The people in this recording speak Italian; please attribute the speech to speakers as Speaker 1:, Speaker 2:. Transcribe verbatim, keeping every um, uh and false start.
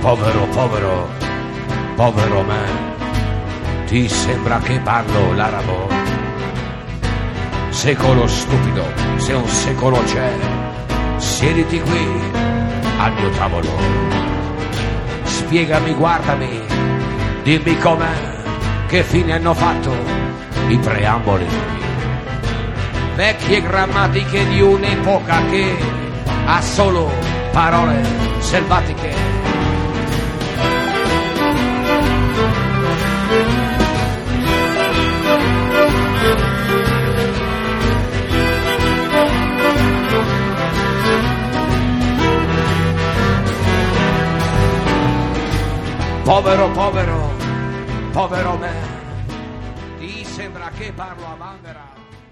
Speaker 1: Povero, povero, povero me, ti sembra che parlo l'arabo? Secolo stupido, se un secolo c'è, siediti qui al mio tavolo. Spiegami, guardami, dimmi com'è, che fine hanno fatto i preamboli. Vecchie grammatiche di un'epoca che ha solo parole selvatiche. Povero, povero, povero me, ti sembra che parlo a vanvera?